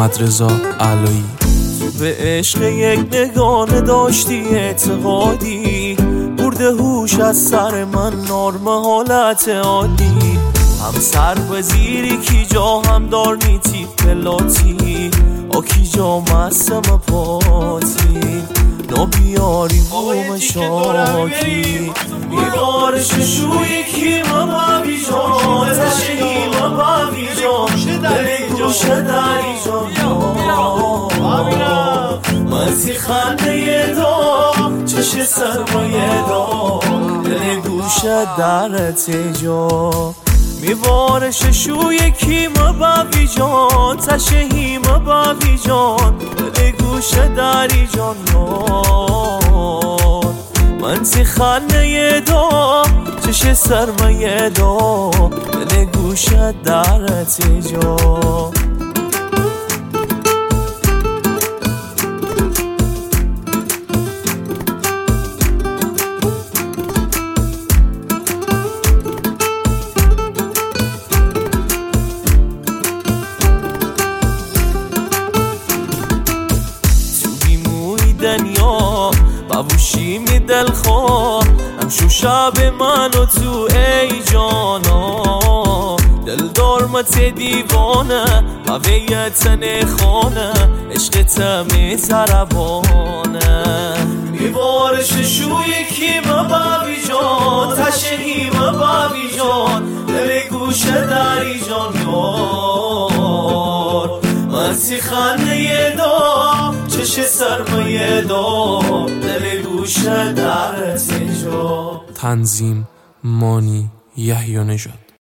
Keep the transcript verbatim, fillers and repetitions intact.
محمد رضا علایی. به عشق یک نگانه داشتی اعتقادی، برده هوش از سر من نرم حالت عادی. هم سر وزیری کی جا هم دار میتی پلاتی، آکی جا مستم پاتی نو بیاری بوم شاکی. میبارش شوی کی مبابی جان، تشهی مبابی جان، دلی گوشه داری جان. مزی خنده دا چش سرمایه دا، دلی گوشه درت جا. میوارش شوی کی مبابی جان، تشهی مبابی جان، دل گوشه داری جان. من سی خانه دا چش سرمایه دا، دل گوشه درت جا. دنیا بابوشی می دل خواه همشو شب من و تو ای جانا. دل دارمت دیوانه قویت نخانه، عشقت می تربانه. میبارش شوی کی مبابی جان، تشهی مبابی جان، دل گوشه داری جان. یار من سی خانه دا چش سرمایه دا، دل گوشه درت جا. تنظیم مانی یحیی نژاد.